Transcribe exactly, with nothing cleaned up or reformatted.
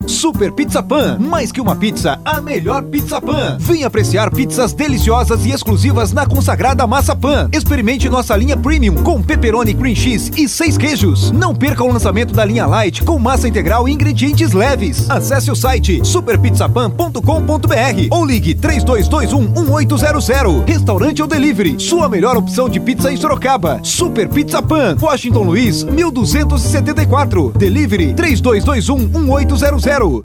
Super Pizza Pan, mais que uma pizza, a melhor Pizza Pan. Venha apreciar pizzas deliciosas e exclusivas na consagrada Massa Pan. Experimente nossa linha Premium com pepperoni, cream cheese e seis queijos. Não perca o lançamento da linha Light com massa integral e ingredientes leves. Acesse o site super pizza pan ponto com ponto b r ou ligue três dois dois um, um oito zero zero. Restaurante ou delivery, sua melhor opção de pizza em Sorocaba. Super Pizza Pan, Washington Luiz, mil duzentos e setenta e quatro. Delivery três dois dois um, um oito zero zero.